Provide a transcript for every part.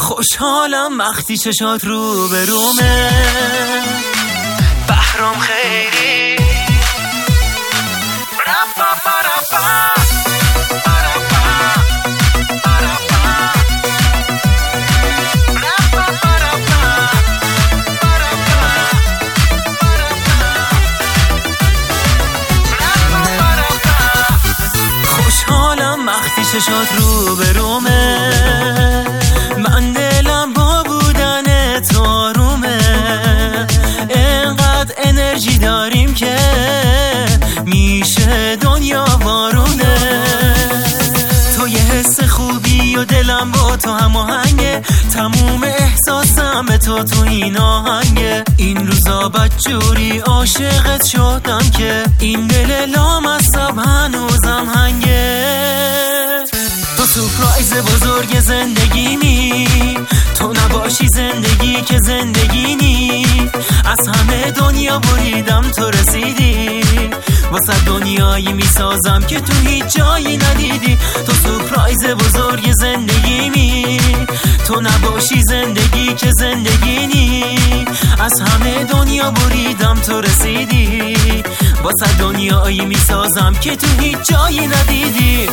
خوشحالم وقتی چشات رو به رومه. بهرام خیری خوشحالم وقتی چشات رو به رومه. من دلم با بودن تو آرومه. اینقدر انرژی داریم که میشه دنیا بارونه. تو یه حس خوبی و دلم با تو هماهنگه. تموم احساسم به تو این آهنگه. این روزا بدجوری عاشقت شدم که این دل لامصب هنوزم هنگه. تو سورپرایز بزرگ زندگیمی. تو نباشی زندگی که زندگی نی. از همه دنیا بریدم تو رسیدی. واسه دنیایی میسازم که تو هیچ جایی ندیدی. تو سورپرایز بزرگ زندگیمی. تو نباشی زندگی که زندگی نی. از همه دنیا بریدم تو رسیدی. واسه دنیایی میسازم که تو هیچ جایی ندیدی.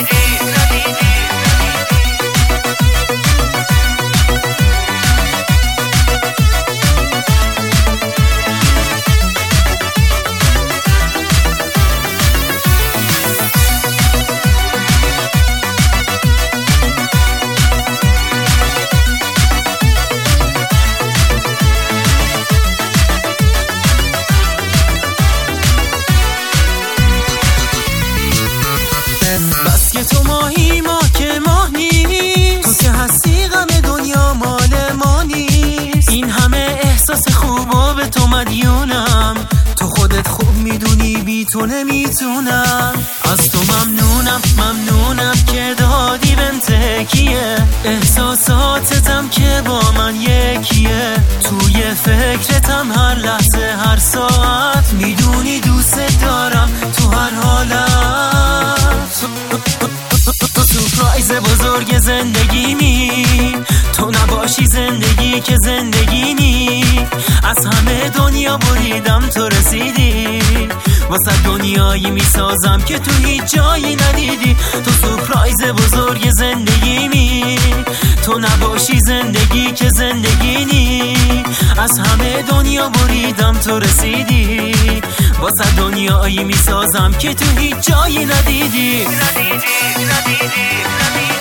بس که تو ماهی ما که ماه نیست. تو که هستی غم دنیا مال ما نیست. این همه احساس خوبا به تو مدیونم. تو خودت خوب میدونی بی تو نمیتونم. از تو ممنونم که دادی بهم تکیه. احساساتتم که با من یکیه. توی فکرتم هر لحظه هر ساعت. میدونی دوست دارم تو هر حالت. تو سورپرایز بزرگ زندگیمی. تو نباشی زندگی که زندگی نی. از همه دنیا بریدم تو رسیدی. واسه دنیایی میسازم که تو هیچ جایی ندیدی. تو سورپرایز بزرگ زندگیمی. تو نباشی زندگی که زندگی نی. از همه دنیا بریدم تو رسیدی. واسه دنیایی میسازم که تو هیچ جایی ندیدی.